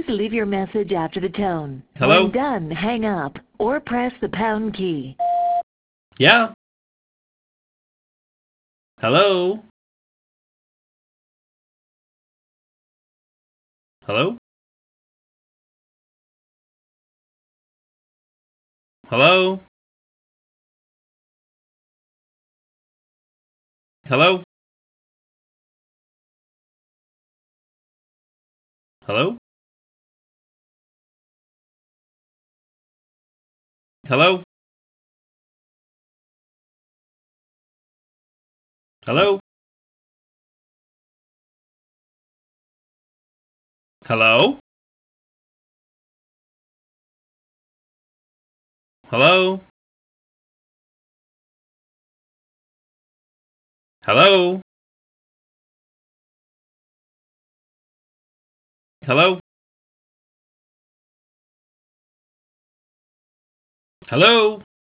Please leave your message after the tone. Hello? When done, hang up or press the pound key. Yeah? Hello? Hello? Hello? Hello? Hello? Hello? Hello? Hello? Hello? Hello? Hello? Hello?